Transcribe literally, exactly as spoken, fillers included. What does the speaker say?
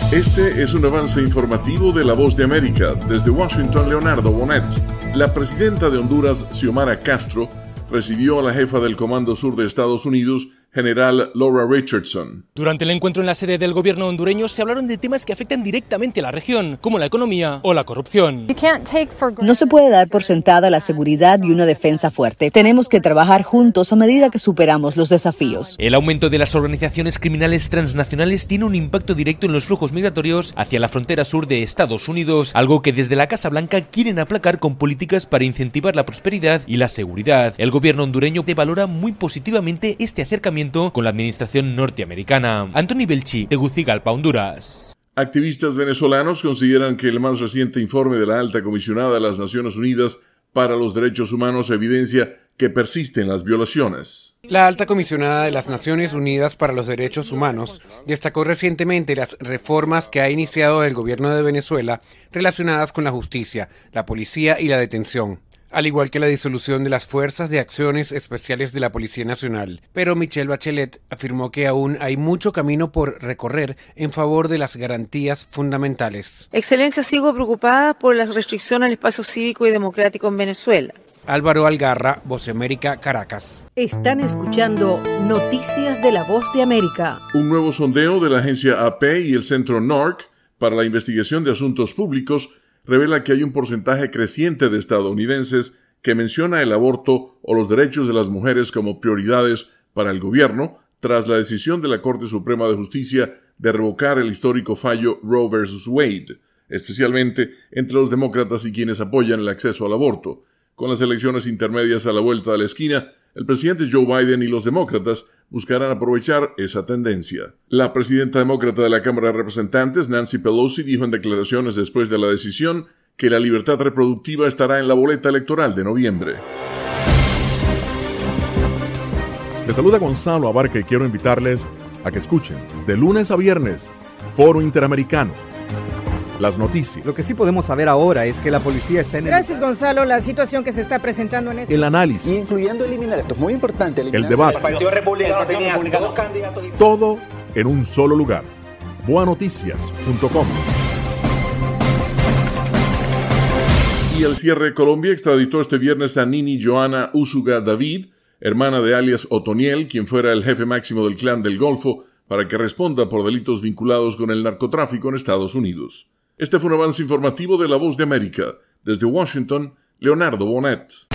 Este es un avance informativo de La Voz de América. Desde Washington, Leonardo Bonet. La presidenta de Honduras, Xiomara Castro, recibió a la jefa del Comando Sur de Estados Unidos, general Laura Richardson. Durante el encuentro en la sede del gobierno hondureño se hablaron de temas que afectan directamente a la región, como la economía o la corrupción. No se puede dar por sentada la seguridad y una defensa fuerte. Tenemos que trabajar juntos a medida que superamos los desafíos. El aumento de las organizaciones criminales transnacionales tiene un impacto directo en los flujos migratorios hacia la frontera sur de Estados Unidos, algo que desde la Casa Blanca quieren aplacar con políticas para incentivar la prosperidad y la seguridad. El gobierno hondureño valora muy positivamente este acercamiento con la administración norteamericana. Anthony Belchi, Tegucigalpa, Honduras. Activistas venezolanos consideran que el más reciente informe de la Alta Comisionada de las Naciones Unidas para los Derechos Humanos evidencia que persisten las violaciones. La Alta Comisionada de las Naciones Unidas para los Derechos Humanos destacó recientemente las reformas que ha iniciado el gobierno de Venezuela relacionadas con la justicia, la policía y la detención, al igual que la disolución de las Fuerzas de Acciones Especiales de la Policía Nacional. Pero Michelle Bachelet afirmó que aún hay mucho camino por recorrer en favor de las garantías fundamentales. Excelencia, sigo preocupada por las restricciones al espacio cívico y democrático en Venezuela. Álvaro Algarra, Voz de América, Caracas. Están escuchando Noticias de la Voz de América. Un nuevo sondeo de la agencia A P y el Centro N O R C para la Investigación de Asuntos Públicos revela que hay un porcentaje creciente de estadounidenses que menciona el aborto o los derechos de las mujeres como prioridades para el gobierno tras la decisión de la Corte Suprema de Justicia de revocar el histórico fallo Roe versus Wade, especialmente entre los demócratas y quienes apoyan el acceso al aborto. Con las elecciones intermedias a la vuelta de la esquina, el presidente Joe Biden y los demócratas buscarán aprovechar esa tendencia. La presidenta demócrata de la Cámara de Representantes, Nancy Pelosi, dijo en declaraciones después de la decisión que la libertad reproductiva estará en la boleta electoral de noviembre. Les saluda Gonzalo Abarca y quiero invitarles a que escuchen de lunes a viernes Foro Interamericano. Las noticias. Lo que sí podemos saber ahora es que la policía está en el... Gracias, Gonzalo. La situación que se está presentando en este... El análisis. Incluyendo eliminar, esto es muy importante. El debate. El Partido Republicano tenía dos candidatos. Todo en un solo lugar. boa noticias punto com. Y el cierre, Colombia extraditó este viernes a Nini Joana Usuga David, hermana de alias Otoniel, quien fuera el jefe máximo del Clan del Golfo, para que responda por delitos vinculados con el narcotráfico en Estados Unidos. Este fue un avance informativo de La Voz de América. Desde Washington, Leonardo Bonet.